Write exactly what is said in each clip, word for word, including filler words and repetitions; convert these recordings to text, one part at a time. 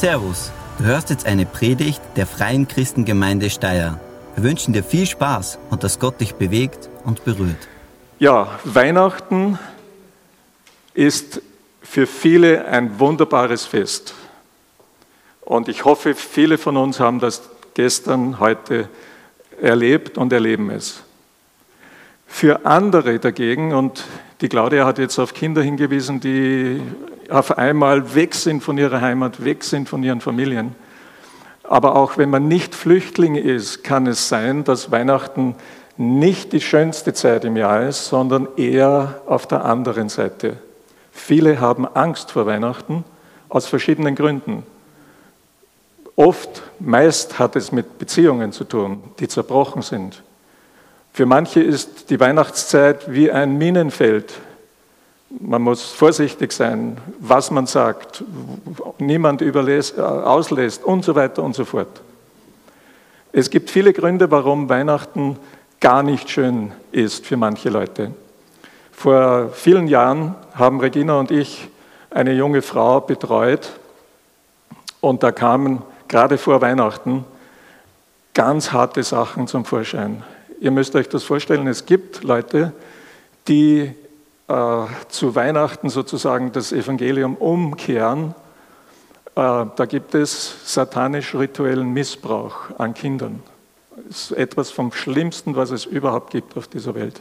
Servus, du hörst jetzt eine Predigt der Freien Christengemeinde Steyr. Wir wünschen dir viel Spaß und dass Gott dich bewegt und berührt. Ja, Weihnachten ist für viele ein wunderbares Fest. Und ich hoffe, viele von uns haben das gestern, heute erlebt und erleben es. Für andere dagegen, und die Claudia hat jetzt auf Kinder hingewiesen, die auf einmal weg sind von ihrer Heimat, weg sind von ihren Familien. Aber auch wenn man nicht Flüchtling ist, kann es sein, dass Weihnachten nicht die schönste Zeit im Jahr ist, sondern eher auf der anderen Seite. Viele haben Angst vor Weihnachten aus verschiedenen Gründen. Oft, meist hat es mit Beziehungen zu tun, die zerbrochen sind. Für manche ist die Weihnachtszeit wie ein Minenfeld. Man muss vorsichtig sein, was man sagt, niemand überlässt, auslässt und so weiter und so fort. Es gibt viele Gründe, warum Weihnachten gar nicht schön ist für manche Leute. Vor vielen Jahren haben Regina und ich eine junge Frau betreut und da kamen gerade vor Weihnachten ganz harte Sachen zum Vorschein. Ihr müsst euch das vorstellen, es gibt Leute, die äh, zu Weihnachten sozusagen das Evangelium umkehren. Äh, da gibt es satanisch-rituellen Missbrauch an Kindern. Das ist etwas vom Schlimmsten, was es überhaupt gibt auf dieser Welt.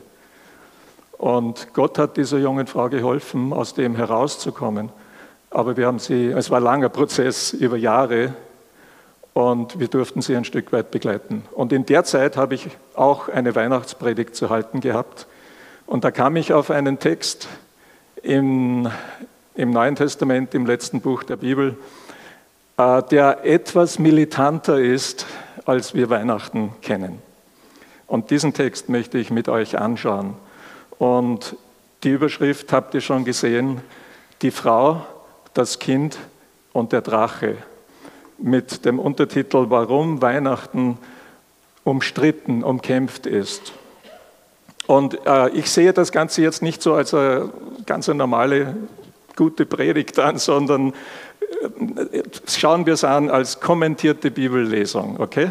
Und Gott hat dieser jungen Frau geholfen, aus dem herauszukommen. Aber wir haben sie, es war ein langer Prozess über Jahre, und wir durften sie ein Stück weit begleiten. Und in der Zeit habe ich auch eine Weihnachtspredigt zu halten gehabt. Und da kam ich auf einen Text im, im Neuen Testament, im letzten Buch der Bibel, äh, der etwas militanter ist, als wir Weihnachten kennen. Und diesen Text möchte ich mit euch anschauen. Und die Überschrift habt ihr schon gesehen: Die Frau, das Kind und der Drache. Mit dem Untertitel Warum Weihnachten umstritten, umkämpft ist. Und äh, ich sehe das Ganze jetzt nicht so als eine ganz eine normale, gute Predigt an, sondern äh, schauen wir es an als kommentierte Bibellesung, okay?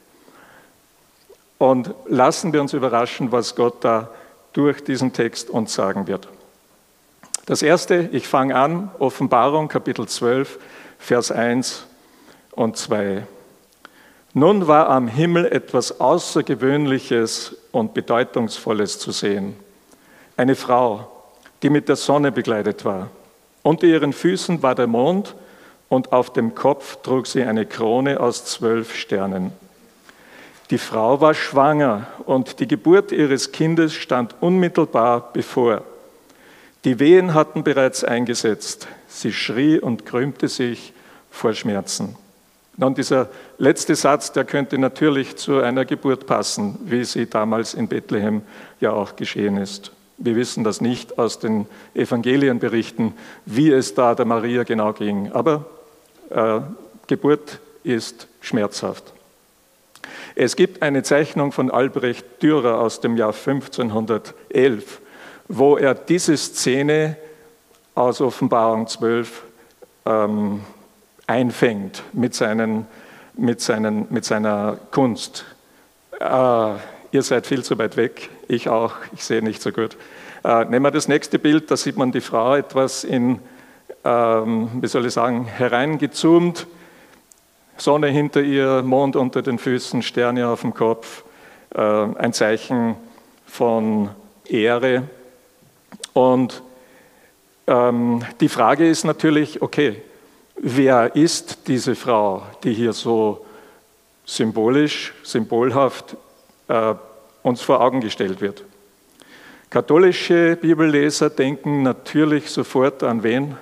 Und lassen wir uns überraschen, was Gott da durch diesen Text uns sagen wird. Das erste, ich fange an, Offenbarung, Kapitel zwölf, Vers eins und zwei. Nun war am Himmel etwas Außergewöhnliches und Bedeutungsvolles zu sehen. Eine Frau, die mit der Sonne bekleidet war. Unter ihren Füßen war der Mond und auf dem Kopf trug sie eine Krone aus zwölf Sternen. Die Frau war schwanger und die Geburt ihres Kindes stand unmittelbar bevor. Die Wehen hatten bereits eingesetzt. Sie schrie und krümmte sich vor Schmerzen. Und dieser letzte Satz, der könnte natürlich zu einer Geburt passen, wie sie damals in Bethlehem ja auch geschehen ist. Wir wissen das nicht aus den Evangelienberichten, wie es da der Maria genau ging. Aber äh, Geburt ist schmerzhaft. Es gibt eine Zeichnung von Albrecht Dürer aus dem Jahr fünfzehnhundertelf, wo er diese Szene aus Offenbarung zwölf ähm, einfängt mit, seinen, mit, seinen, mit seiner Kunst. Äh, ihr seid viel zu weit weg, ich auch, ich sehe nicht so gut. Äh, nehmen wir das nächste Bild, da sieht man die Frau etwas in, ähm, wie soll ich sagen, hereingezoomt. Sonne hinter ihr, Mond unter den Füßen, Sterne auf dem Kopf, äh, ein Zeichen von Ehre. Und ähm, die Frage ist natürlich, okay, wer ist diese Frau, die hier so symbolisch, symbolhaft äh, uns vor Augen gestellt wird? Katholische Bibelleser denken natürlich sofort an wen?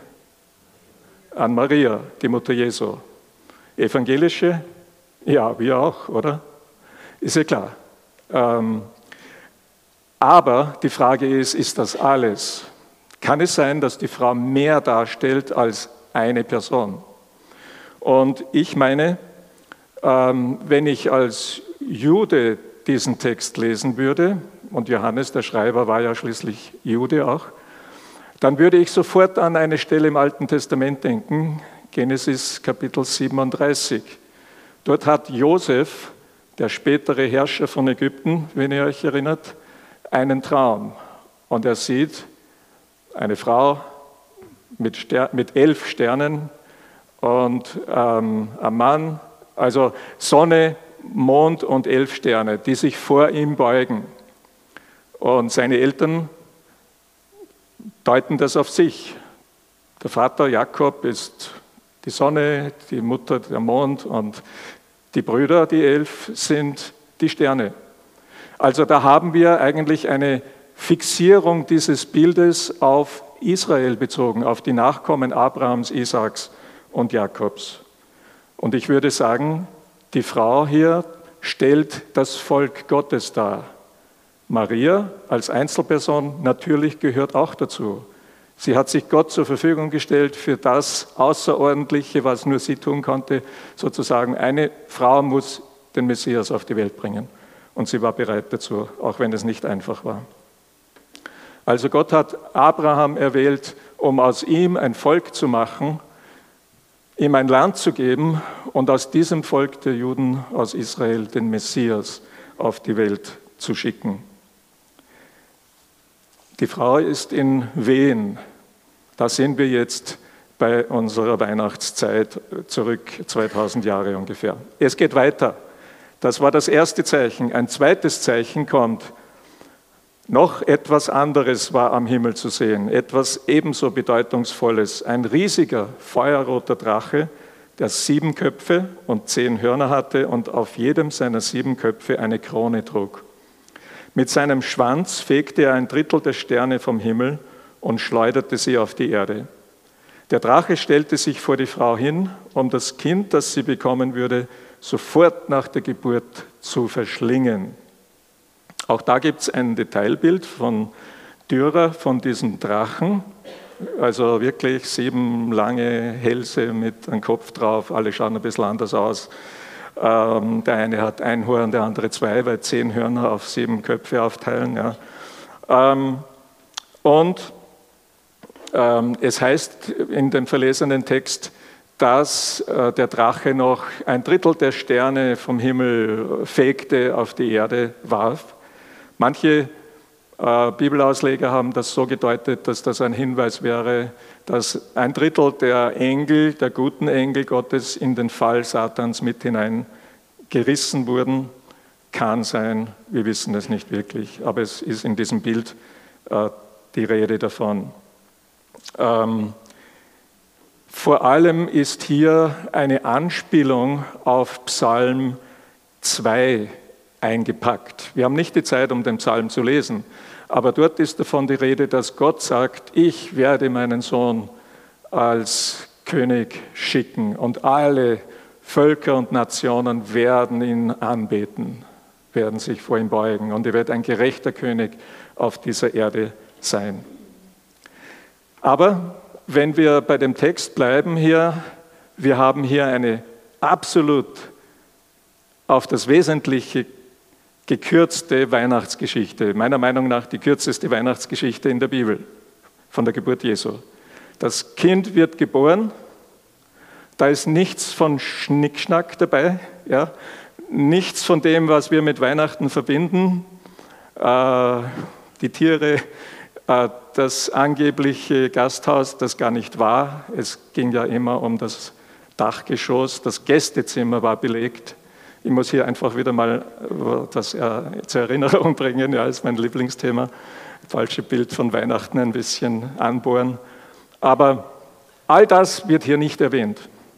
An Maria, die Mutter Jesu. Evangelische? Ja, wir auch, oder? Ist ja klar. Ähm, aber die Frage ist, ist das alles? Kann es sein, dass die Frau mehr darstellt als eine Person? Und ich meine, ähm, wenn ich als Jude diesen Text lesen würde, und Johannes, der Schreiber, war ja schließlich Jude auch, dann würde ich sofort an eine Stelle im Alten Testament denken, Genesis Kapitel siebenunddreißig. Dort hat Josef, der spätere Herrscher von Ägypten, wenn ihr euch erinnert, einen Traum. Und er sieht eine Frau mit, Ster- mit elf Sternen und ähm, ein Mann, also Sonne, Mond und elf Sterne, die sich vor ihm beugen. Und seine Eltern deuten das auf sich. Der Vater Jakob ist die Sonne, die Mutter der Mond und die Brüder, die elf, sind die Sterne. Also da haben wir eigentlich eine Fixierung dieses Bildes auf Israel bezogen, auf die Nachkommen Abrahams, Isaaks und Jakobs. Und ich würde sagen, die Frau hier stellt das Volk Gottes dar. Maria als Einzelperson natürlich gehört auch dazu. Sie hat sich Gott zur Verfügung gestellt für das Außerordentliche, was nur sie tun konnte. Sozusagen, eine Frau muss den Messias auf die Welt bringen. Und sie war bereit dazu, auch wenn es nicht einfach war. Also Gott hat Abraham erwählt, um aus ihm ein Volk zu machen, ihm ein Land zu geben und aus diesem Volk der Juden, aus Israel, den Messias auf die Welt zu schicken. Die Frau ist in Wehen. Da sind wir jetzt bei unserer Weihnachtszeit zurück, zweitausend Jahre ungefähr. Es geht weiter. Das war das erste Zeichen. Ein zweites Zeichen kommt. Noch etwas anderes war am Himmel zu sehen, etwas ebenso Bedeutungsvolles. Ein riesiger, feuerroter Drache, der sieben Köpfe und zehn Hörner hatte und auf jedem seiner sieben Köpfe eine Krone trug. Mit seinem Schwanz fegte er ein Drittel der Sterne vom Himmel und schleuderte sie auf die Erde. Der Drache stellte sich vor die Frau hin, um das Kind, das sie bekommen würde, sofort nach der Geburt zu verschlingen. Auch da gibt es ein Detailbild von Dürer, von diesem Drachen. Also wirklich sieben lange Hälse mit einem Kopf drauf, alle schauen ein bisschen anders aus. Ähm, der eine hat ein Horn, der andere zwei, weil zehn Hörner auf sieben Köpfe aufteilen. Ja. Ähm, und ähm, es heißt in dem verlesenen Text, dass äh, der Drache noch ein Drittel der Sterne vom Himmel fegte, auf die Erde warf. Manche äh, Bibelausleger haben das so gedeutet, dass das ein Hinweis wäre, dass ein Drittel der Engel, der guten Engel Gottes in den Fall Satans mit hinein gerissen wurden. Kann sein, wir wissen es nicht wirklich, aber es ist in diesem Bild äh, die Rede davon. Ähm, vor allem ist hier eine Anspielung auf Psalm zwei eingepackt. Wir haben nicht die Zeit, um den Psalm zu lesen, aber dort ist davon die Rede, dass Gott sagt, ich werde meinen Sohn als König schicken und alle Völker und Nationen werden ihn anbeten, werden sich vor ihm beugen und er wird ein gerechter König auf dieser Erde sein. Aber wenn wir bei dem Text bleiben hier, wir haben hier eine absolut auf das Wesentliche gekürzte Weihnachtsgeschichte, meiner Meinung nach die kürzeste Weihnachtsgeschichte in der Bibel, von der Geburt Jesu. Das Kind wird geboren, da ist nichts von Schnickschnack dabei, ja? Nichts von dem, was wir mit Weihnachten verbinden, äh, die Tiere, äh, das angebliche Gasthaus, das gar nicht war. Es ging ja immer um das Dachgeschoss, das Gästezimmer war belegt. Ich muss hier einfach wieder mal das äh, zur Erinnerung bringen, ja, ist mein Lieblingsthema. Falsche Bild von Weihnachten ein bisschen anbohren. Aber all das wird hier nicht erwähnt.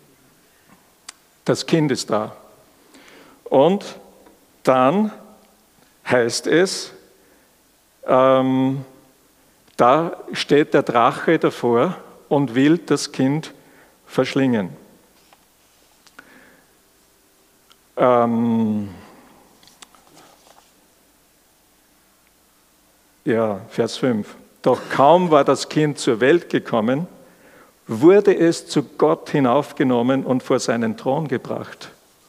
Das Kind ist da. Und dann heißt es, ähm, da steht der Drache davor und will das Kind verschlingen. Ähm, ja, Vers fünf. Doch kaum war das Kind zur Welt gekommen, wurde es zu Gott hinaufgenommen und vor seinen Thron gebracht.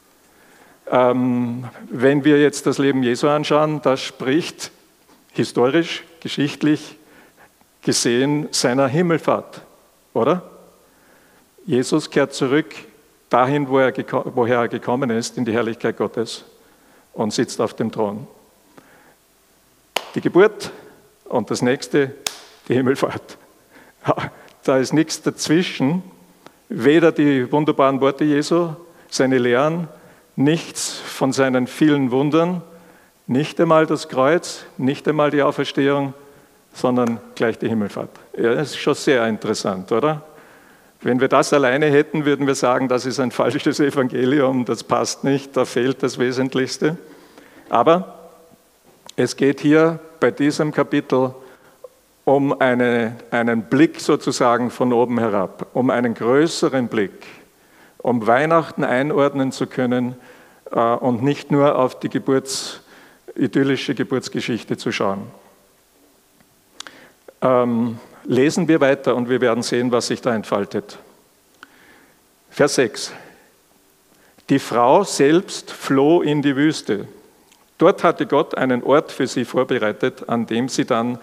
Ähm, wenn wir jetzt das Leben Jesu anschauen, das spricht historisch, geschichtlich gesehen seiner Himmelfahrt, oder? Jesus kehrt zurück dahin, wo er geko- woher er gekommen ist, in die Herrlichkeit Gottes und sitzt auf dem Thron. Die Geburt und das nächste, die Himmelfahrt. Da ist nichts dazwischen, weder die wunderbaren Worte Jesu, seine Lehren, nichts von seinen vielen Wundern, nicht einmal das Kreuz, nicht einmal die Auferstehung, sondern gleich die Himmelfahrt. Ja, das ist schon sehr interessant, oder? Wenn wir das alleine hätten, würden wir sagen, das ist ein falsches Evangelium, das passt nicht, da fehlt das Wesentlichste. Aber es geht hier bei diesem Kapitel um eine, einen Blick sozusagen von oben herab, um einen größeren Blick, um Weihnachten einordnen zu können äh, und nicht nur auf die Geburts, idyllische Geburtsgeschichte zu schauen. Ähm, lesen wir weiter und wir werden sehen, was sich da entfaltet. Vers sechs. Die Frau selbst floh in die Wüste. Dort hatte Gott einen Ort für sie vorbereitet, an dem sie dann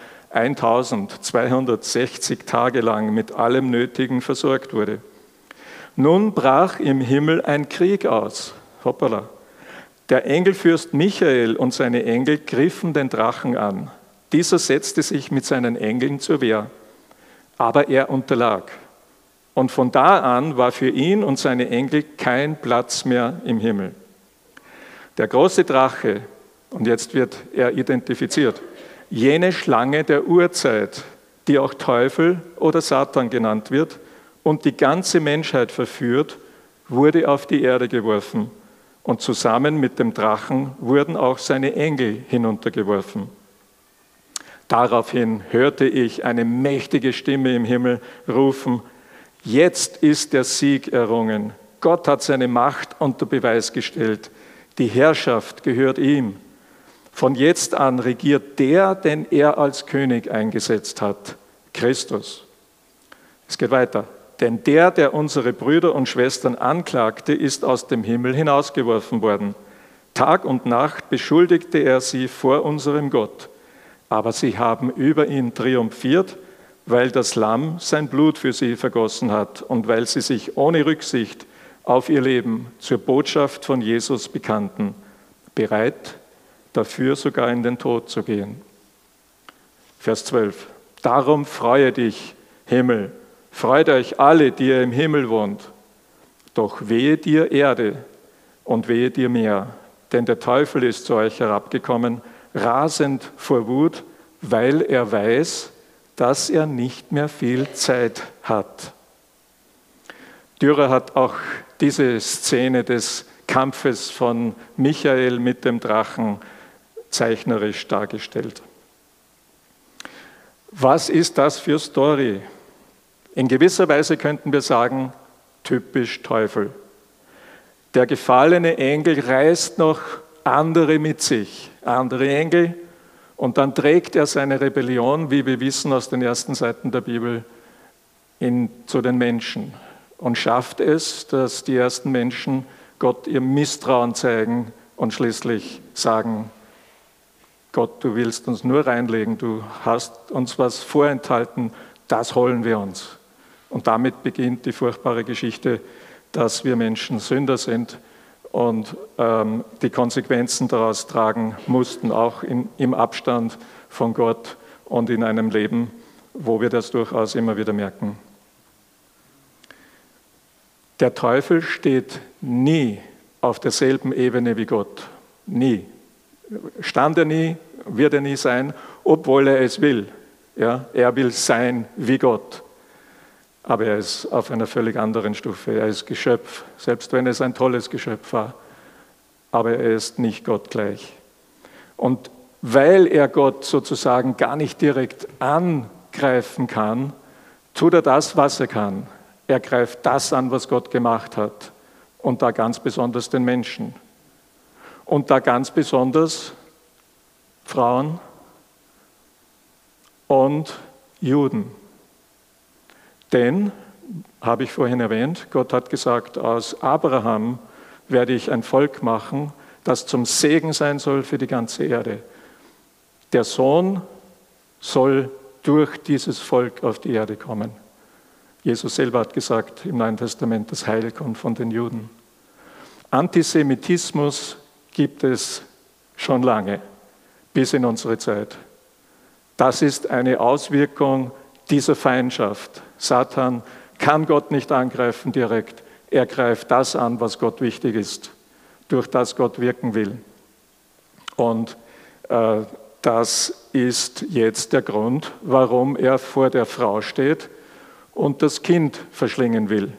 eintausendzweihundertsechzig Tage lang mit allem Nötigen versorgt wurde. Nun brach im Himmel ein Krieg aus. Hoppala. Der Engelfürst Michael und seine Engel griffen den Drachen an. Dieser setzte sich mit seinen Engeln zur Wehr, aber er unterlag. Und von da an war für ihn und seine Engel kein Platz mehr im Himmel. Der große Drache, und jetzt wird er identifiziert, jene Schlange der Urzeit, die auch Teufel oder Satan genannt wird und die ganze Menschheit verführt, wurde auf die Erde geworfen. Und zusammen mit dem Drachen wurden auch seine Engel hinuntergeworfen. Daraufhin hörte ich eine mächtige Stimme im Himmel rufen: Jetzt ist der Sieg errungen. Gott hat seine Macht unter Beweis gestellt. Die Herrschaft gehört ihm. Von jetzt an regiert der, den er als König eingesetzt hat, Christus. Es geht weiter. Denn der, der unsere Brüder und Schwestern anklagte, ist aus dem Himmel hinausgeworfen worden. Tag und Nacht beschuldigte er sie vor unserem Gott. Aber sie haben über ihn triumphiert, weil das Lamm sein Blut für sie vergossen hat und weil sie sich ohne Rücksicht auf ihr Leben zur Botschaft von Jesus bekannten, bereit, dafür sogar in den Tod zu gehen. Vers zwölf. Darum freue dich, Himmel, freut euch alle, die ihr im Himmel wohnt. Doch wehe dir Erde und wehe dir Meer, denn der Teufel ist zu euch herabgekommen, rasend vor Wut, weil er weiß, dass er nicht mehr viel Zeit hat. Dürer hat auch diese Szene des Kampfes von Michael mit dem Drachen zeichnerisch dargestellt. Was ist das für Story? In gewisser Weise könnten wir sagen, typisch Teufel. Der gefallene Engel reißt noch andere mit sich, andere Engel, und dann trägt er seine Rebellion, wie wir wissen aus den ersten Seiten der Bibel, in, zu den Menschen und schafft es, dass die ersten Menschen Gott ihr Misstrauen zeigen und schließlich sagen: Gott, du willst uns nur reinlegen, du hast uns was vorenthalten, das holen wir uns. Und damit beginnt die furchtbare Geschichte, dass wir Menschen Sünder sind und ähm, die Konsequenzen daraus tragen mussten, auch in, im Abstand von Gott und in einem Leben, wo wir das durchaus immer wieder merken. Der Teufel steht nie auf derselben Ebene wie Gott. Nie. Stand er nie, wird er nie sein, obwohl er es will. Ja, er will sein wie Gott. Aber er ist auf einer völlig anderen Stufe. Er ist Geschöpf, selbst wenn es ein tolles Geschöpf war. Aber er ist nicht Gott gleich. Und weil er Gott sozusagen gar nicht direkt angreifen kann, tut er das, was er kann. Er greift das an, was Gott gemacht hat. Und da ganz besonders den Menschen. Und da ganz besonders Frauen und Juden. Denn, habe ich vorhin erwähnt, Gott hat gesagt, aus Abraham werde ich ein Volk machen, das zum Segen sein soll für die ganze Erde. Der Sohn soll durch dieses Volk auf die Erde kommen. Jesus selber hat gesagt im Neuen Testament, das Heil kommt von den Juden. Antisemitismus gibt es schon lange, bis in unsere Zeit. Das ist eine Auswirkung dieser Feindschaft. Satan kann Gott nicht angreifen direkt. Er greift das an, was Gott wichtig ist, durch das Gott wirken will. Und äh, das ist jetzt der Grund, warum er vor der Frau steht und das Kind verschlingen will.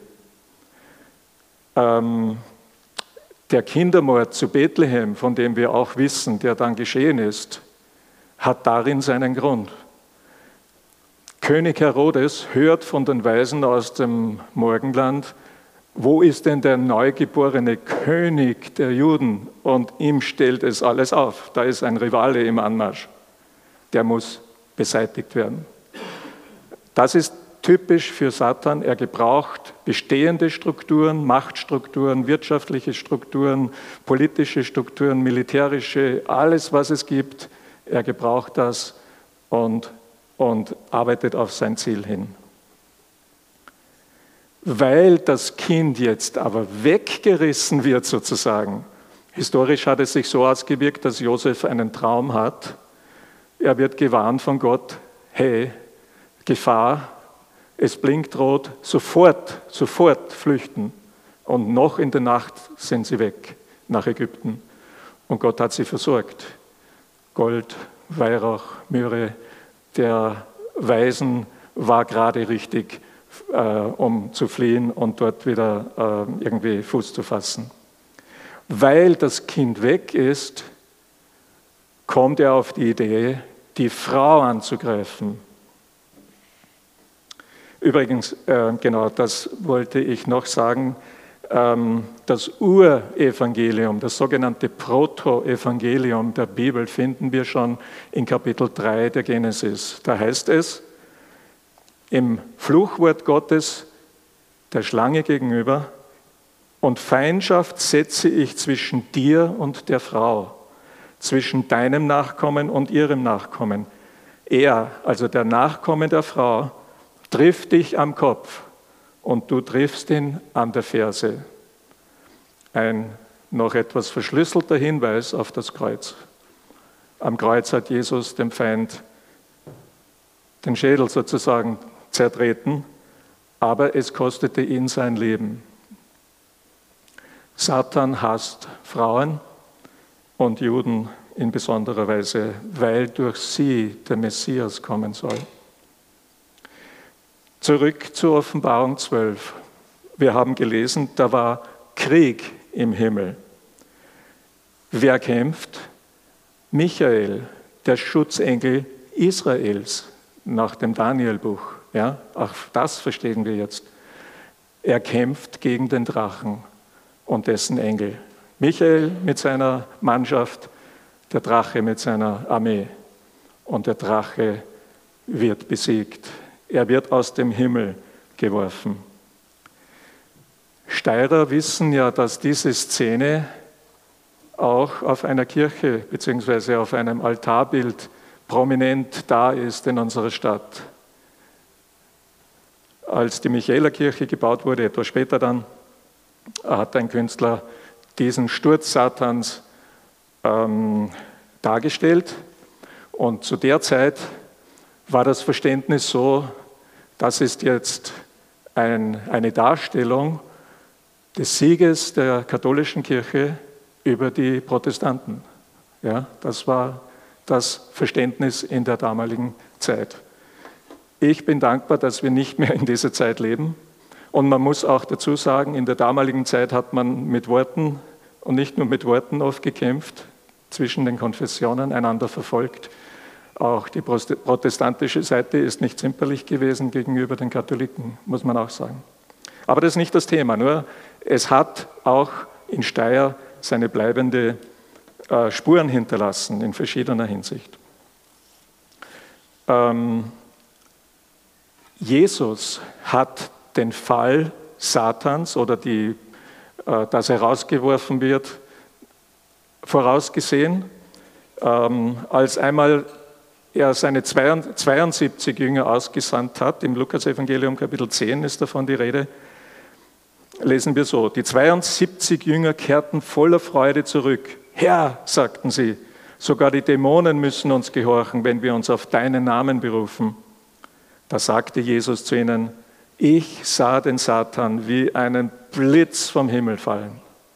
Ähm, der Kindermord zu Bethlehem, von dem wir auch wissen, der dann geschehen ist, hat darin seinen Grund. König Herodes hört von den Weisen aus dem Morgenland, wo ist denn der neugeborene König der Juden? Und ihm stellt es alles auf. Da ist ein Rivale im Anmarsch. Der muss beseitigt werden. Das ist typisch für Satan. Er gebraucht bestehende Strukturen, Machtstrukturen, wirtschaftliche Strukturen, politische Strukturen, militärische, alles, was es gibt. Er gebraucht das und, und arbeitet auf sein Ziel hin. Weil das Kind jetzt aber weggerissen wird sozusagen, historisch hat es sich so ausgewirkt, dass Josef einen Traum hat. Er wird gewarnt von Gott, hey, Gefahr, es blinkt rot, sofort, sofort flüchten. Und noch in der Nacht sind sie weg nach Ägypten. Und Gott hat sie versorgt. Gold, Weihrauch, Myrrhe, der Weisen war gerade richtig, äh, um zu fliehen und dort wieder äh, irgendwie Fuß zu fassen. Weil das Kind weg ist, kommt er auf die Idee, die Frau anzugreifen. Übrigens, äh, genau, das wollte ich noch sagen, ähm, das Urevangelium, das sogenannte Protoevangelium der Bibel finden wir schon in Kapitel drei der Genesis. Da heißt es, im Fluchwort Gottes der Schlange gegenüber, und Feindschaft setze ich zwischen dir und der Frau, zwischen deinem Nachkommen und ihrem Nachkommen. Er, also der Nachkomme der Frau, trifft dich am Kopf und du triffst ihn an der Ferse. Ein noch etwas verschlüsselter Hinweis auf das Kreuz. Am Kreuz hat Jesus dem Feind den Schädel sozusagen zertreten, aber es kostete ihn sein Leben. Satan hasst Frauen und Juden in besonderer Weise, weil durch sie der Messias kommen soll. Zurück zur Offenbarung zwölf. Wir haben gelesen, da war Krieg im Himmel. Wer kämpft? Michael, der Schutzengel Israels, nach dem Danielbuch. Ja, auch das verstehen wir jetzt. Er kämpft gegen den Drachen und dessen Engel. Michael mit seiner Mannschaft, der Drache mit seiner Armee. Und der Drache wird besiegt. Er wird aus dem Himmel geworfen. Steirer wissen ja, dass diese Szene auch auf einer Kirche bzw. auf einem Altarbild prominent da ist in unserer Stadt. Als die Michaelerkirche gebaut wurde, etwas später dann, hat ein Künstler diesen Sturz Satans ähm, dargestellt. Und zu der Zeit war das Verständnis so, das ist jetzt ein, eine Darstellung des Sieges der katholischen Kirche über die Protestanten. Ja, das war das Verständnis in der damaligen Zeit. Ich bin dankbar, dass wir nicht mehr in dieser Zeit leben. Und man muss auch dazu sagen, in der damaligen Zeit hat man mit Worten und nicht nur mit Worten oft gekämpft, zwischen den Konfessionen einander verfolgt. Auch die protestantische Seite ist nicht zimperlich gewesen gegenüber den Katholiken, muss man auch sagen. Aber das ist nicht das Thema, nur es hat auch in Steyr seine bleibende äh, Spuren hinterlassen in verschiedener Hinsicht. Ähm, Jesus hat den Fall Satans oder die, äh, dass er rausgeworfen wird, vorausgesehen, ähm, als einmal er seine zweiundsiebzig Jünger ausgesandt hat, im Lukas-Evangelium Kapitel zehn ist davon die Rede, lesen wir so: Die zweiundsiebzig Jünger kehrten voller Freude zurück. Herr, sagten sie, sogar die Dämonen müssen uns gehorchen, wenn wir uns auf deinen Namen berufen. Da sagte Jesus zu ihnen: Ich sah den Satan wie einen Blitz vom Himmel fallen.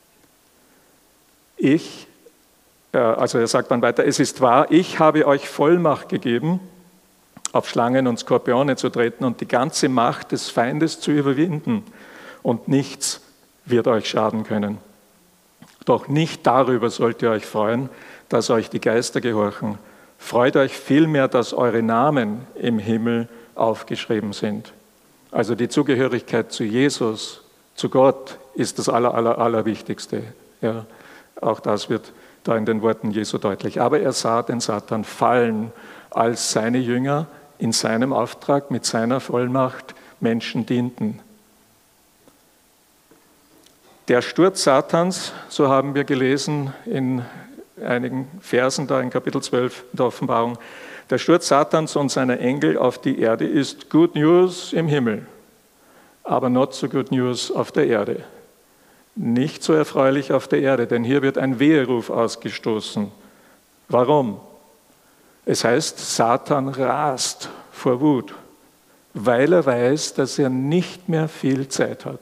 Ich, also er sagt dann weiter, es ist wahr, ich habe euch Vollmacht gegeben, auf Schlangen und Skorpione zu treten und die ganze Macht des Feindes zu überwinden. Und nichts wird euch schaden können. Doch nicht darüber sollt ihr euch freuen, dass euch die Geister gehorchen. Freut euch vielmehr, dass eure Namen im Himmel aufgeschrieben sind. Also die Zugehörigkeit zu Jesus, zu Gott, ist das aller, aller, Allerwichtigste. Ja, auch das wird da in den Worten Jesu deutlich. Aber er sah den Satan fallen, als seine Jünger in seinem Auftrag mit seiner Vollmacht Menschen dienten. Der Sturz Satans, so haben wir gelesen in einigen Versen da in Kapitel zwölf der Offenbarung, der Sturz Satans und seiner Engel auf die Erde ist Good News im Himmel, aber not so good news auf der Erde. Nicht so erfreulich auf der Erde, denn hier wird ein Weheruf ausgestoßen. Warum? Es heißt, Satan rast vor Wut, weil er weiß, dass er nicht mehr viel Zeit hat.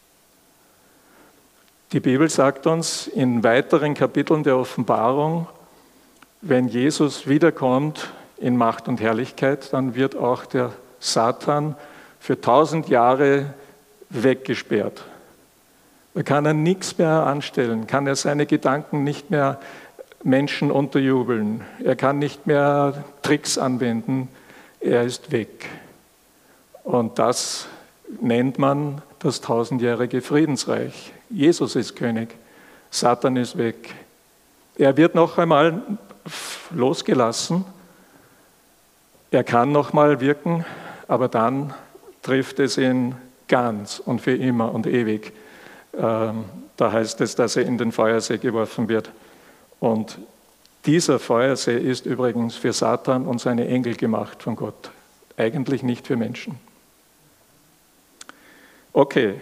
Die Bibel sagt uns in weiteren Kapiteln der Offenbarung, wenn Jesus wiederkommt in Macht und Herrlichkeit, dann wird auch der Satan für tausend Jahre weggesperrt. Da kann er nichts mehr anstellen, kann er seine Gedanken nicht mehr Menschen unterjubeln, er kann nicht mehr Tricks anwenden, er ist weg. Und das nennt man das tausendjährige Friedensreich. Jesus ist König, Satan ist weg. Er wird noch einmal losgelassen, er kann noch mal wirken, aber dann trifft es ihn ganz und für immer und ewig. Ähm, da heißt es, dass er in den Feuersee geworfen wird. Und dieser Feuersee ist übrigens für Satan und seine Engel gemacht von Gott, eigentlich nicht für Menschen. Okay,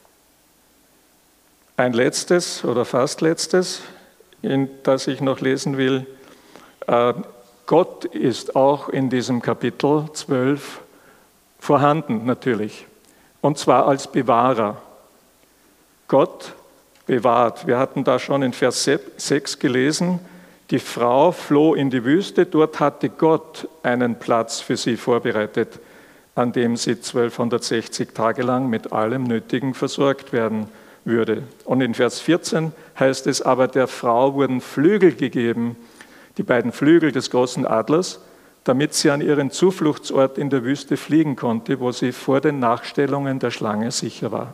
ein letztes oder fast letztes, in das ich noch lesen will. Äh, Gott ist auch in diesem Kapitel zwölf vorhanden, natürlich, und zwar als Bewahrer. Gott bewahrt. Wir hatten da schon in Vers sechs gelesen, die Frau floh in die Wüste, dort hatte Gott einen Platz für sie vorbereitet, an dem sie zwölfhundertsechzig Tage lang mit allem Nötigen versorgt werden würde. Und in Vers vierzehn heißt es, aber der Frau wurden Flügel gegeben, die beiden Flügel des großen Adlers, damit sie an ihren Zufluchtsort in der Wüste fliegen konnte, wo sie vor den Nachstellungen der Schlange sicher war.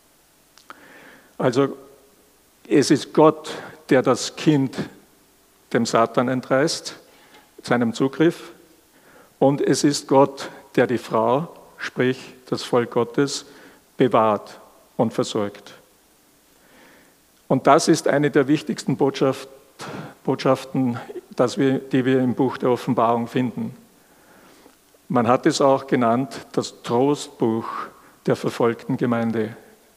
Also es ist Gott, der das Kind dem Satan entreißt, seinem Zugriff, und es ist Gott, der die Frau, sprich das Volk Gottes, bewahrt und versorgt. Und das ist eine der wichtigsten Botschaft, Botschaften, dass wir, die wir im Buch der Offenbarung finden. Man hat es auch genannt, das Trostbuch der verfolgten Gemeinde.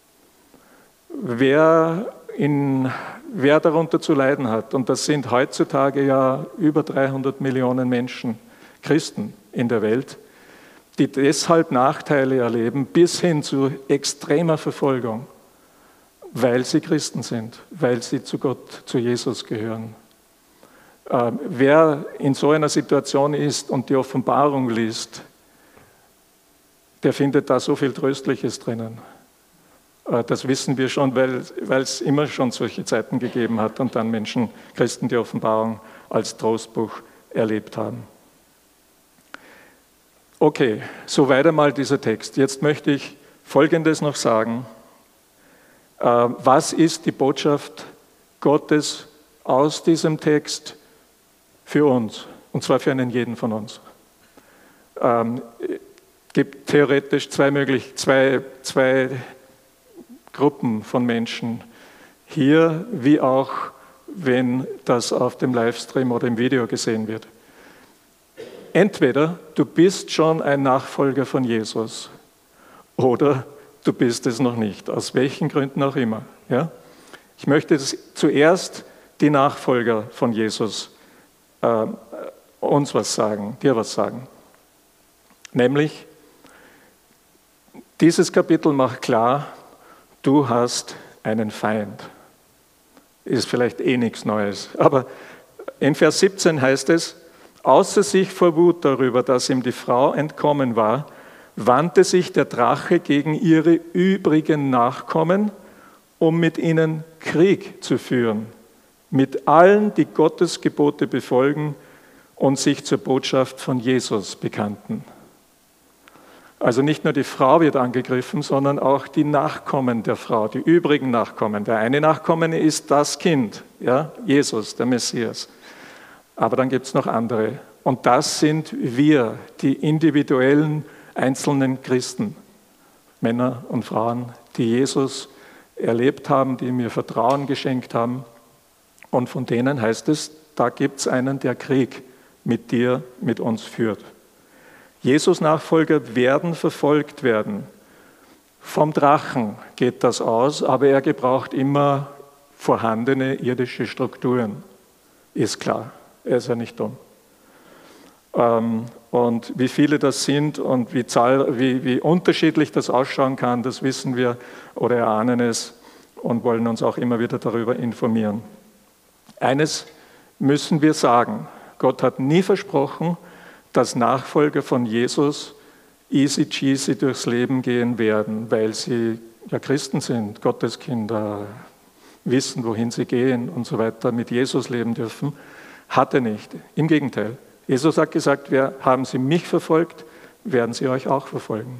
Wer, in, wer darunter zu leiden hat, und das sind heutzutage ja über dreihundert Millionen Menschen, Christen in der Welt, die deshalb Nachteile erleben, bis hin zu extremer Verfolgung, weil sie Christen sind, weil sie zu Gott, zu Jesus gehören. Äh, wer in so einer Situation ist und die Offenbarung liest, der findet da so viel Tröstliches drinnen. Das wissen wir schon, weil, weil es immer schon solche Zeiten gegeben hat und dann Menschen, Christen, die Offenbarung als Trostbuch erlebt haben. Okay, soweit einmal dieser Text. Jetzt möchte ich Folgendes noch sagen. Was ist die Botschaft Gottes aus diesem Text für uns? Und zwar für einen jeden von uns. Es gibt theoretisch zwei möglich, zwei, zwei Gruppen von Menschen, hier wie auch, wenn das auf dem Livestream oder im Video gesehen wird. entweder du bist schon ein Nachfolger von Jesus oder du bist es noch nicht, aus welchen Gründen auch immer. Ja? Ich möchte zuerst die Nachfolger von Jesus äh, uns was sagen, dir was sagen. Nämlich, dieses Kapitel macht klar, du hast einen Feind. Ist vielleicht eh nichts Neues, aber in Vers siebzehn heißt es, außer sich vor Wut darüber, dass ihm die Frau entkommen war, wandte sich der Drache gegen ihre übrigen Nachkommen, um mit ihnen Krieg zu führen, mit allen, die Gottes Gebote befolgen und sich zur Botschaft von Jesus bekannten. Also nicht nur die Frau wird angegriffen, sondern auch die Nachkommen der Frau, die übrigen Nachkommen. Der eine Nachkommene ist das Kind, ja, Jesus, der Messias. Aber dann gibt es noch andere. Und das sind wir, die individuellen, einzelnen Christen, Männer und Frauen, die Jesus erlebt haben, die mir Vertrauen geschenkt haben. Und von denen heißt es, da gibt es einen, der Krieg mit dir, mit uns führt. Jesus-Nachfolger werden verfolgt werden. Vom Drachen geht das aus, aber er gebraucht immer vorhandene irdische Strukturen. Ist klar, er ist ja nicht dumm. Und wie viele das sind und wie, zahl, wie, wie unterschiedlich das ausschauen kann, das wissen wir oder erahnen es und wollen uns auch immer wieder darüber informieren. Eines müssen wir sagen, Gott hat nie versprochen, dass Nachfolger von Jesus easy cheesy durchs Leben gehen werden, weil sie ja Christen sind, Gotteskinder, wissen, wohin sie gehen und so weiter, mit Jesus leben dürfen. Hat er nicht. Im Gegenteil. Jesus hat gesagt, wer, haben sie mich verfolgt, werden sie euch auch verfolgen.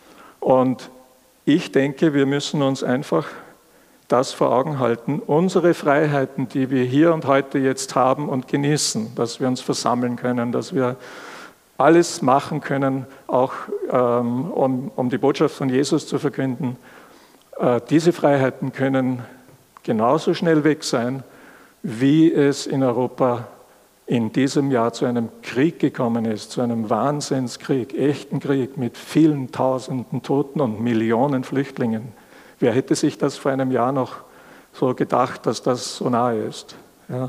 Und ich denke, wir müssen uns einfach das vor Augen halten, unsere Freiheiten, die wir hier und heute jetzt haben und genießen, dass wir uns versammeln können, dass wir alles machen können, auch ähm, um, um die Botschaft von Jesus zu verkünden. Äh, diese Freiheiten können genauso schnell weg sein, wie es in Europa in diesem Jahr zu einem Krieg gekommen ist, zu einem Wahnsinnskrieg, echten Krieg mit vielen Tausenden Toten und Millionen Flüchtlingen. Wer hätte sich das vor einem Jahr noch so gedacht, dass das so nahe ist? Ja.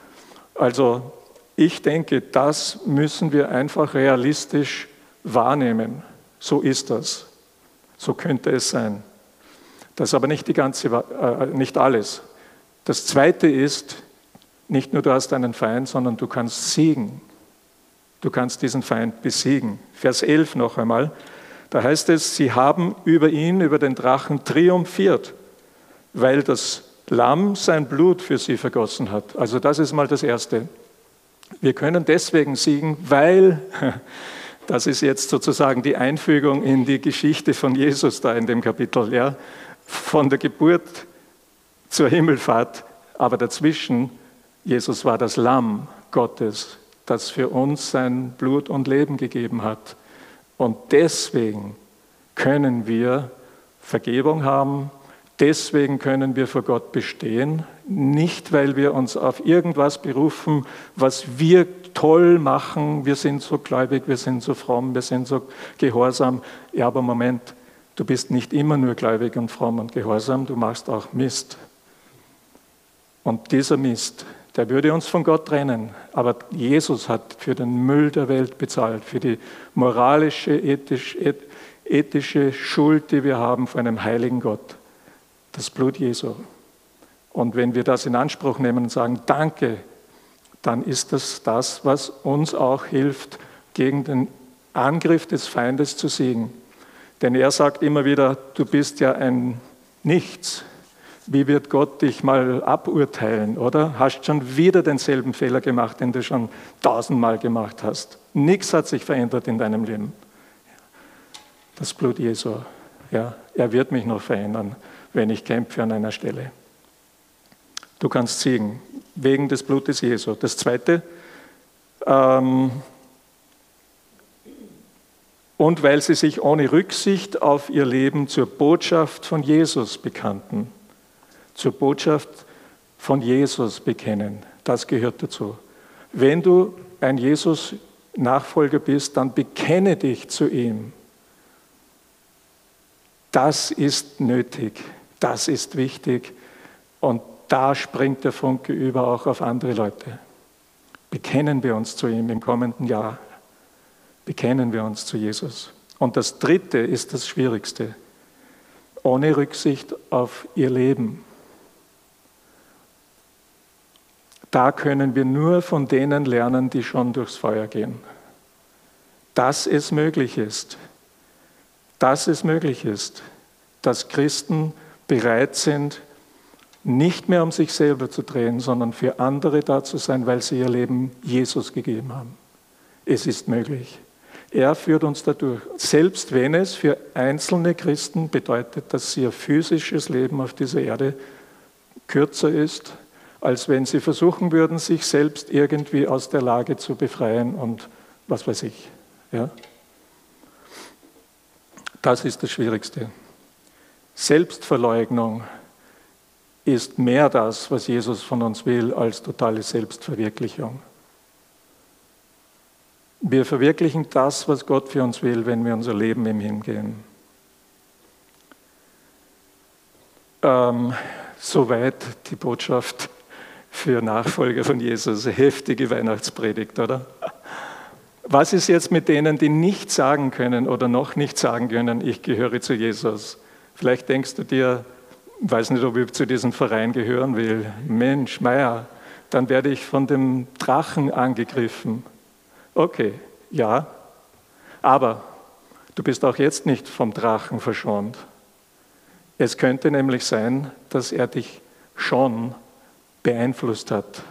Also ich denke, das müssen wir einfach realistisch wahrnehmen. So ist das. So könnte es sein. Das ist aber nicht die ganze, äh, nicht alles. Das Zweite ist, nicht nur du hast einen Feind, sondern du kannst siegen. Du kannst diesen Feind besiegen. Vers elf noch einmal. Da heißt es, sie haben über ihn, über den Drachen triumphiert, weil das Lamm sein Blut für sie vergossen hat. Also das ist mal das Erste. Wir können deswegen siegen, weil, das ist jetzt sozusagen die Einfügung in die Geschichte von Jesus da in dem Kapitel, ja, von der Geburt zur Himmelfahrt, aber dazwischen, Jesus war das Lamm Gottes, das für uns sein Blut und Leben gegeben hat. Und deswegen können wir Vergebung haben, deswegen können wir vor Gott bestehen, nicht weil wir uns auf irgendwas berufen, was wir toll machen, wir sind so gläubig, wir sind so fromm, wir sind so gehorsam. Ja, aber Moment, du bist nicht immer nur gläubig und fromm und gehorsam, du machst auch Mist. Und dieser Mist, der würde uns von Gott trennen. Aber Jesus hat für den Müll der Welt bezahlt, für die moralische, ethisch, ethische Schuld, die wir haben vor einem heiligen Gott. Das Blut Jesu. Und wenn wir das in Anspruch nehmen und sagen, danke, dann ist das das, was uns auch hilft, gegen den Angriff des Feindes zu siegen. Denn er sagt immer wieder, du bist ja ein Nichts. Wie wird Gott dich mal aburteilen, oder? Hast schon wieder denselben Fehler gemacht, den du schon tausendmal gemacht hast. Nichts hat sich verändert in deinem Leben. Das Blut Jesu, ja, er wird mich noch verändern, wenn ich kämpfe an einer Stelle. Du kannst siegen, wegen des Blutes Jesu. Das Zweite, ähm, und weil sie sich ohne Rücksicht auf ihr Leben zur Botschaft von Jesus bekannten. Zur Botschaft von Jesus bekennen, das gehört dazu. Wenn du ein Jesus Nachfolger bist, dann bekenne dich zu ihm. Das ist nötig, das ist wichtig und da springt der Funke über auch auf andere Leute. Bekennen wir uns zu ihm im kommenden Jahr. Bekennen wir uns zu Jesus. Und das Dritte ist das Schwierigste. Ohne Rücksicht auf ihr Leben. Da können wir nur von denen lernen, die schon durchs Feuer gehen. Dass es möglich ist, dass es möglich ist, dass Christen bereit sind, nicht mehr um sich selber zu drehen, sondern für andere da zu sein, weil sie ihr Leben Jesus gegeben haben. Es ist möglich. Er führt uns dadurch. Selbst wenn es für einzelne Christen bedeutet, dass ihr physisches Leben auf dieser Erde kürzer ist, als wenn sie versuchen würden, sich selbst irgendwie aus der Lage zu befreien und was weiß ich. Ja? Das ist das Schwierigste. Selbstverleugnung ist mehr das, was Jesus von uns will, als totale Selbstverwirklichung. Wir verwirklichen das, was Gott für uns will, wenn wir unser Leben ihm hingehen. Ähm, soweit die Botschaft für Nachfolger von Jesus. Eine heftige Weihnachtspredigt, oder? Was ist jetzt mit denen, die nicht sagen können oder noch nicht sagen können, ich gehöre zu Jesus? Vielleicht denkst du dir, ich weiß nicht, ob ich zu diesem Verein gehören will. Mensch, Meier, dann werde ich von dem Drachen angegriffen. Okay, ja, aber du bist auch jetzt nicht vom Drachen verschont. Es könnte nämlich sein, dass er dich schon beeinflusst hat.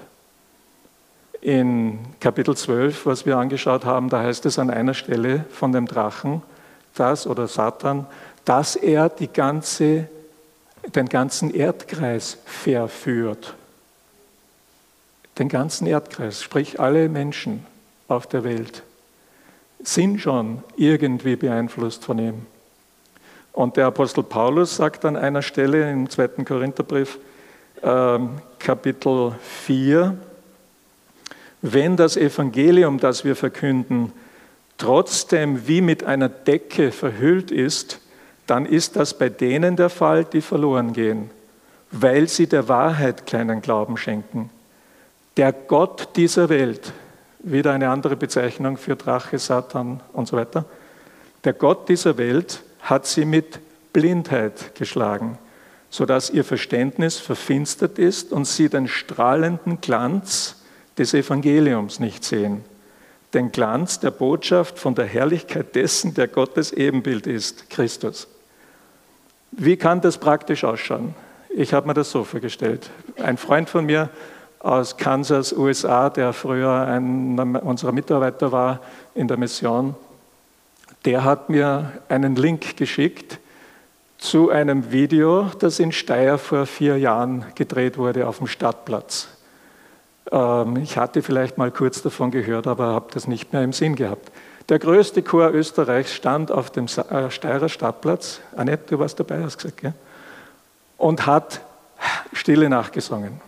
In Kapitel zwölf, was wir angeschaut haben, da heißt es an einer Stelle von dem Drachen, dass, oder Satan, dass er die ganze, den ganzen Erdkreis verführt. Den ganzen Erdkreis, sprich alle Menschen auf der Welt, sind schon irgendwie beeinflusst von ihm. Und der Apostel Paulus sagt an einer Stelle im zweiten Korintherbrief, ähm, Kapitel vier, wenn das Evangelium, das wir verkünden, trotzdem wie mit einer Decke verhüllt ist, dann ist das bei denen der Fall, die verloren gehen, weil sie der Wahrheit keinen Glauben schenken. Der Gott dieser Welt, wieder eine andere Bezeichnung für Drache, Satan und so weiter, der Gott dieser Welt hat sie mit Blindheit geschlagen, sodass ihr Verständnis verfinstert ist und sie den strahlenden Glanz des Evangeliums nicht sehen. Den Glanz der Botschaft von der Herrlichkeit dessen, der Gottes Ebenbild ist, Christus. Wie kann das praktisch ausschauen? Ich habe mir das so vorgestellt. Ein Freund von mir aus Kansas, U S A, der früher ein unserer Mitarbeiter war in der Mission, der hat mir einen Link geschickt zu einem Video, das in Steyr vor vier Jahren gedreht wurde auf dem Stadtplatz. Ähm, ich hatte vielleicht mal kurz davon gehört, aber habe das nicht mehr im Sinn gehabt. Der größte Chor Österreichs stand auf dem Steyrer Stadtplatz, Annette, du warst dabei, hast gesagt, gell? Und hat Stille Nacht gesungen.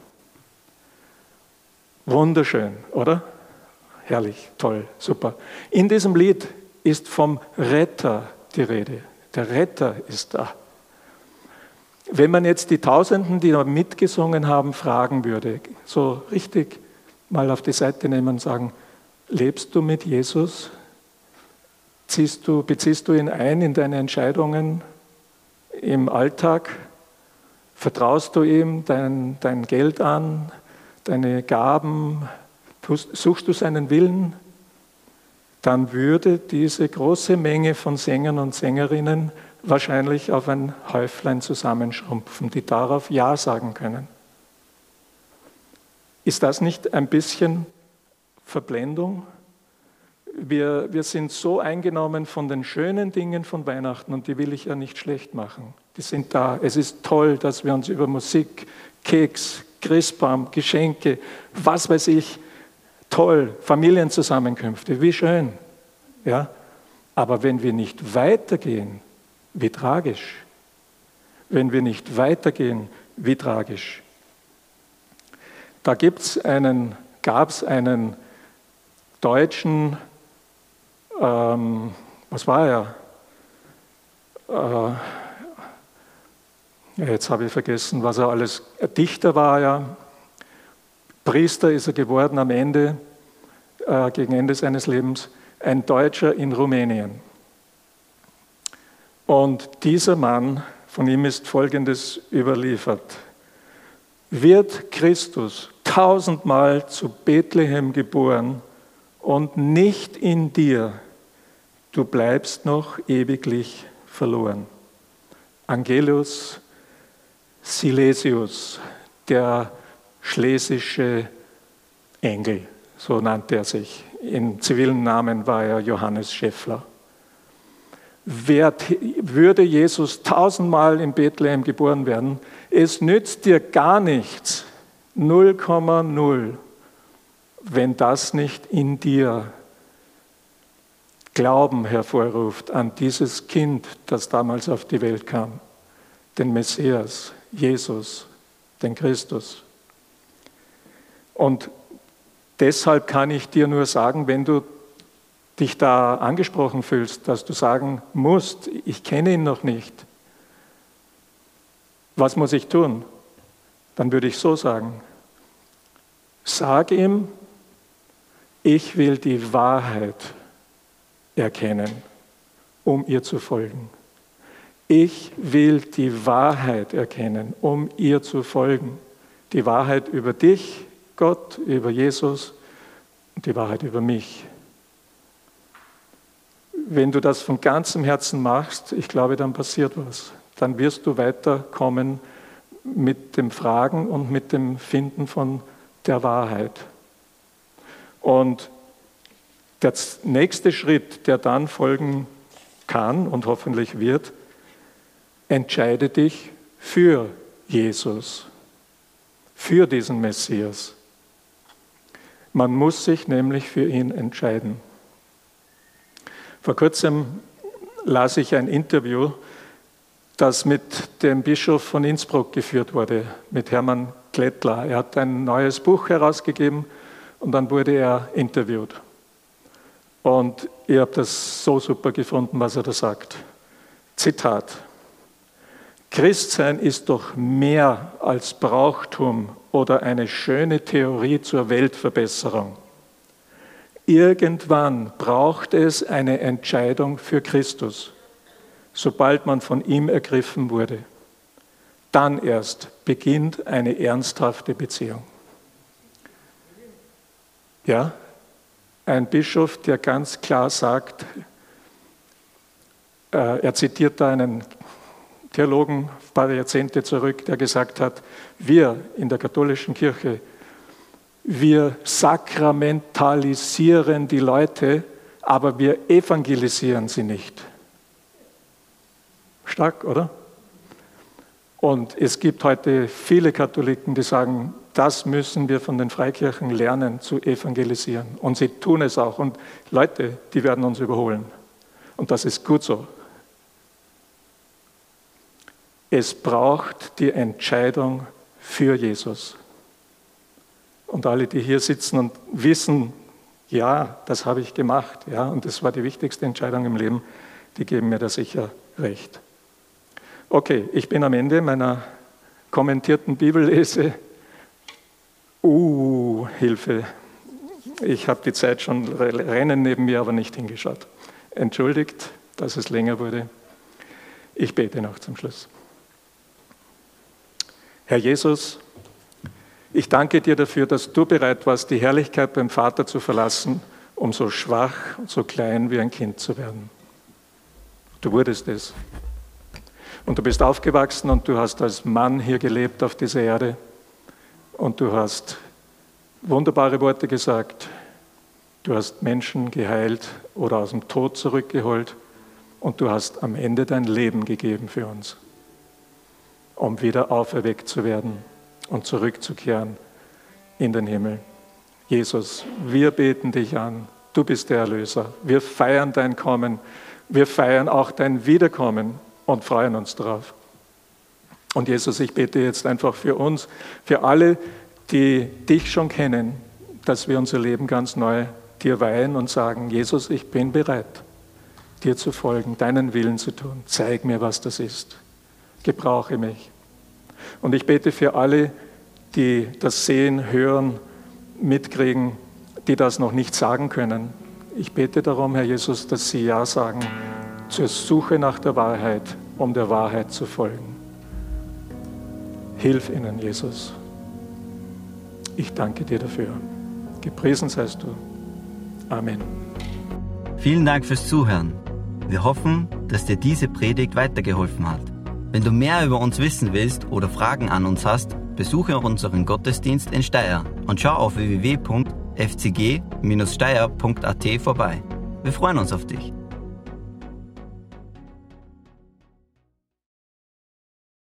Wunderschön, oder? Herrlich, toll, super. In diesem Lied ist vom Retter die Rede. Der Retter ist da. Wenn man jetzt die Tausenden, die da mitgesungen haben, fragen würde, so richtig mal auf die Seite nehmen und sagen, lebst du mit Jesus? Ziehst du, beziehst du ihn ein in deine Entscheidungen im Alltag? Vertraust du ihm dein, dein Geld an, deine Gaben? Suchst du seinen Willen? Dann würde diese große Menge von Sängern und Sängerinnen wahrscheinlich auf ein Häuflein zusammenschrumpfen, die darauf Ja sagen können. Ist das nicht ein bisschen Verblendung? Wir, wir sind so eingenommen von den schönen Dingen von Weihnachten und die will ich ja nicht schlecht machen. Die sind da. Es ist toll, dass wir uns über Musik, Keks, Christbaum, Geschenke, was weiß ich, toll, Familienzusammenkünfte, wie schön. Ja? Aber wenn wir nicht weitergehen, wie tragisch. Wenn wir nicht weitergehen, wie tragisch. Da gibt's einen, gab es einen deutschen ähm, was war er? Äh, jetzt habe ich vergessen, was er alles, Dichter war er, Priester ist er geworden am Ende, äh, gegen Ende seines Lebens, ein Deutscher in Rumänien. Und dieser Mann, von ihm ist Folgendes überliefert: Wird Christus tausendmal zu Bethlehem geboren und nicht in dir, du bleibst noch ewiglich verloren. Angelus Silesius, der schlesische Engel, so nannte er sich. Im zivilen Namen war er Johannes Scheffler. Wer, würde Jesus tausendmal in Bethlehem geboren werden, es nützt dir gar nichts, null Komma null, wenn das nicht in dir Glauben hervorruft an dieses Kind, das damals auf die Welt kam, den Messias, Jesus, den Christus. Und deshalb kann ich dir nur sagen, wenn du dich da angesprochen fühlst, dass du sagen musst, ich kenne ihn noch nicht, was muss ich tun? Dann würde ich so sagen, sag ihm, ich will die Wahrheit erkennen, um ihr zu folgen. Ich will die Wahrheit erkennen, um ihr zu folgen. Die Wahrheit über dich, Gott, über Jesus und die Wahrheit über mich. Wenn du das von ganzem Herzen machst, ich glaube, dann passiert was. Dann wirst du weiterkommen mit dem Fragen und mit dem Finden von der Wahrheit. Und der nächste Schritt, der dann folgen kann und hoffentlich wird, entscheide dich für Jesus, für diesen Messias. Man muss sich nämlich für ihn entscheiden. Vor kurzem las ich ein Interview, das mit dem Bischof von Innsbruck geführt wurde, mit Hermann Klettler. Er hat ein neues Buch herausgegeben und dann wurde er interviewt. Und ich habe das so super gefunden, was er da sagt. Zitat: Christsein ist doch mehr als Brauchtum oder eine schöne Theorie zur Weltverbesserung. Irgendwann braucht es eine Entscheidung für Christus, sobald man von ihm ergriffen wurde. Dann erst beginnt eine ernsthafte Beziehung. Ja, ein Bischof, der ganz klar sagt, äh, er zitiert da einen Theologen ein paar Jahrzehnte zurück, der gesagt hat, wir in der katholischen Kirche, wir sakramentalisieren die Leute, aber wir evangelisieren sie nicht. Stark, oder? Und es gibt heute viele Katholiken, die sagen, das müssen wir von den Freikirchen lernen, zu evangelisieren. Und sie tun es auch. Und Leute, die werden uns überholen. Und das ist gut so. Es braucht die Entscheidung für Jesus. Und alle, die hier sitzen und wissen, ja, das habe ich gemacht, ja, und das war die wichtigste Entscheidung im Leben, die geben mir da sicher recht. Okay, ich bin am Ende meiner kommentierten Bibellese. Uh, Hilfe. Ich habe die Zeit schon rennen neben mir, aber nicht hingeschaut. Entschuldigt, dass es länger wurde. Ich bete noch zum Schluss. Herr Jesus, ich danke dir dafür, dass du bereit warst, die Herrlichkeit beim Vater zu verlassen, um so schwach und so klein wie ein Kind zu werden. Du wurdest es. Und du bist aufgewachsen und du hast als Mann hier gelebt auf dieser Erde. Und du hast wunderbare Worte gesagt. Du hast Menschen geheilt oder aus dem Tod zurückgeholt. Und du hast am Ende dein Leben gegeben für uns, um wieder auferweckt zu werden und zurückzukehren in den Himmel. Jesus, wir beten dich an. Du bist der Erlöser. Wir feiern dein Kommen. Wir feiern auch dein Wiederkommen und freuen uns darauf. Und Jesus, ich bete jetzt einfach für uns, für alle, die dich schon kennen, dass wir unser Lem ganz neu dir weihen und sagen, Jesus, ich bin bereit, dir zu folgen, deinen Willen zu tun. Zeig mir, was das ist. Gebrauche mich. Und ich bete für alle, die das sehen, hören, mitkriegen, die das noch nicht sagen können. Ich bete darum, Herr Jesus, dass sie Ja sagen zur Suche nach der Wahrheit, um der Wahrheit zu folgen. Hilf ihnen, Jesus. Ich danke dir dafür. Gepriesen seist du. Amen. Vielen Dank fürs Zuhören. Wir hoffen, dass dir diese Predigt weitergeholfen hat. Wenn du mehr über uns wissen willst oder Fragen an uns hast, besuche unseren Gottesdienst in Steyr und schau auf w w w punkt f c g Bindestrich steyr punkt a t vorbei. Wir freuen uns auf dich.